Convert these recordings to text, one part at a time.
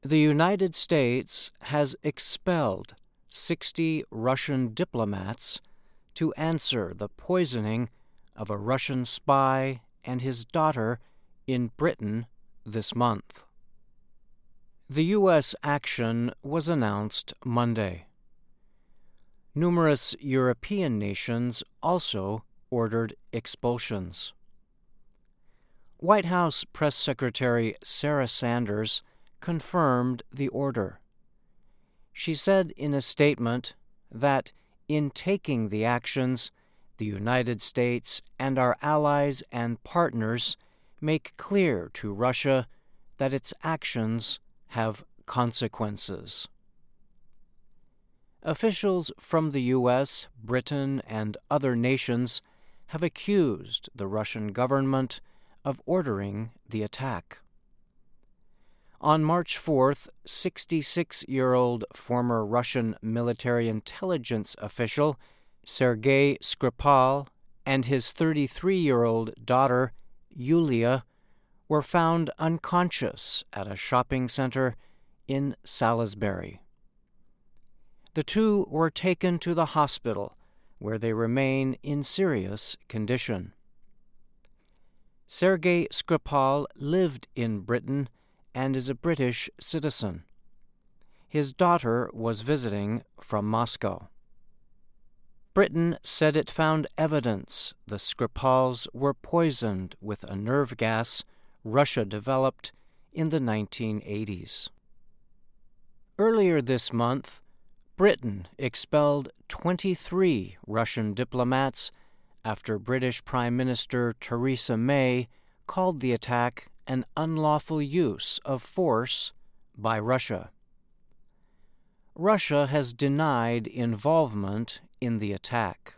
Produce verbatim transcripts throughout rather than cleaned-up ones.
The United States has expelled sixty Russian diplomats to answer the poisoning of a Russian spy and his daughter in Britain this month. The U S action was announced Monday. Numerous European nations also ordered expulsions. White House Press Secretary Sarah Sanders confirmed the order. She said in a statement that in taking the actions, the United States and our allies and partners make clear to Russia that its actions have consequences. Officials from the U S, Britain, and other nations have accused the Russian government of ordering the attack. On March fourth, sixty-six-year-old former Russian military intelligence official Sergei Skripal and his thirty-three-year-old daughter, Yulia, were found unconscious at a shopping center in Salisbury. The two were taken to the hospital, where they remain in serious condition. Sergei Skripal lived in Britain and is a British citizen. His daughter was visiting from Moscow. Britain said it found evidence the Skripals were poisoned with a nerve gas Russia developed in the nineteen eighties. Earlier this month, Britain expelled twenty-three Russian diplomats after British Prime Minister Theresa May called the attack an unlawful use of force by Russia. Russia has denied involvement in the attack.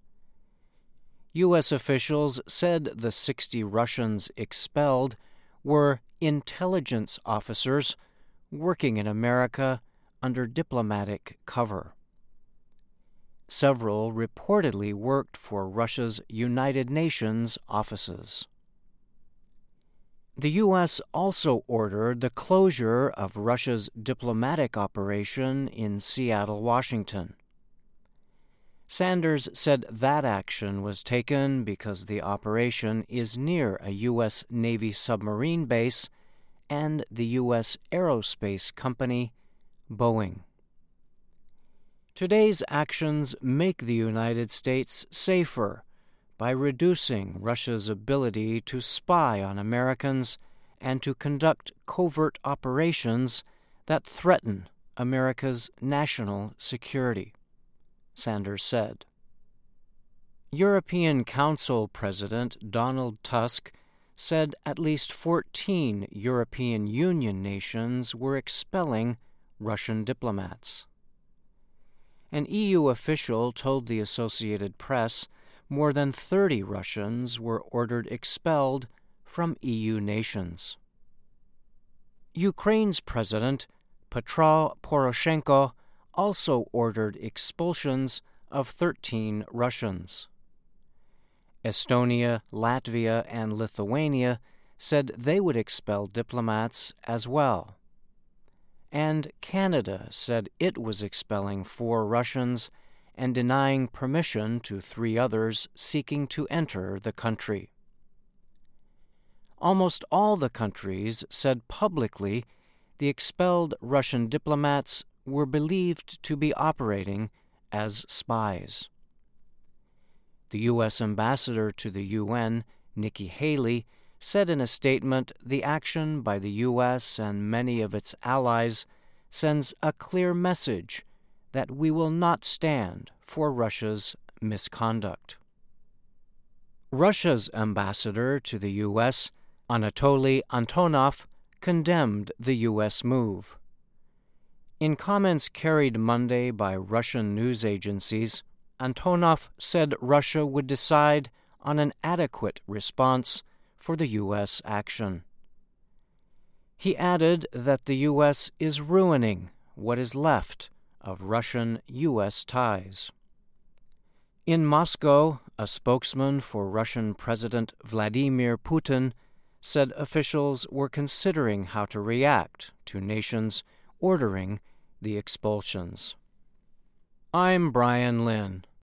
U S officials said the sixty Russians expelled were intelligence officers working in America under diplomatic cover. Several reportedly worked for Russia's United Nations offices. The U S also ordered the closure of Russia's diplomatic operation in Seattle, Washington. Sanders said that action was taken because the operation is near a U S Navy submarine base and the U S aerospace company, Boeing. Today's actions make the United States safer by reducing Russia's ability to spy on Americans and to conduct covert operations that threaten America's national security, Sanders said. European Council President Donald Tusk said at least fourteen European Union nations were expelling Russian diplomats. An E U official told the Associated Press more than thirty Russians were ordered expelled from E U nations. Ukraine's President Petro Poroshenko also ordered expulsions of thirteen Russians. Estonia, Latvia, and Lithuania said they would expel diplomats as well. And Canada said it was expelling four Russians and denying permission to three others seeking to enter the country. Almost all the countries said publicly the expelled Russian diplomats were believed to be operating as spies. The U S ambassador to the U N, Nikki Haley, said in a statement the action by the U S and many of its allies sends a clear message that we will not stand for Russia's misconduct. Russia's ambassador to the U S, Anatoly Antonov, condemned the U S move. In comments carried Monday by Russian news agencies, Antonov said Russia would decide on an adequate response for the U S action. He added that the U S is ruining what is left of Russian-U S ties. In Moscow, a spokesman for Russian President Vladimir Putin said officials were considering how to react to nations ordering the expulsions. I'm Brian Lynn.